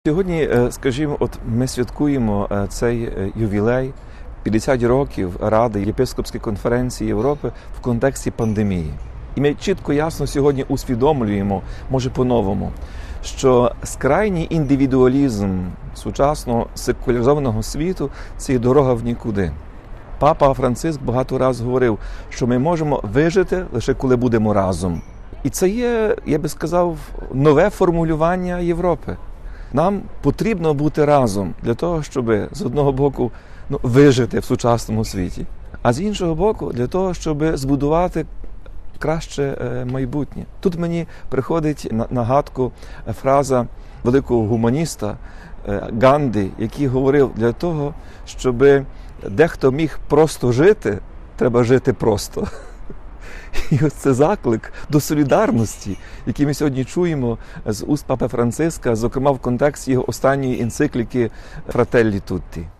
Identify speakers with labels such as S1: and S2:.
S1: Сьогодні, скажімо, ми святкуємо цей ювілей 50 років Ради Єпископської конференції Європи в контексті пандемії. І ми чітко, ясно сьогодні усвідомлюємо, може по-новому, що скрайній індивідуалізм сучасного секуляризованого світу – це дорога в нікуди. Папа Франциск багато разів говорив, що ми можемо вижити лише коли будемо разом. І це є, я би сказав, нове формулювання Європи. Нам потрібно бути разом для того, щоб з одного боку вижити в сучасному світі, а з іншого боку для того, щоб збудувати краще майбутнє. Тут мені приходить на нагадку фраза великого гуманіста Ганді, який говорив, для того, щоб дехто міг просто жити, треба жити просто. І ось це заклик до солідарності, який ми сьогодні чуємо з уст Папи Франциска, зокрема в контексті його останньої енцикліки «Фрателлі Тутті».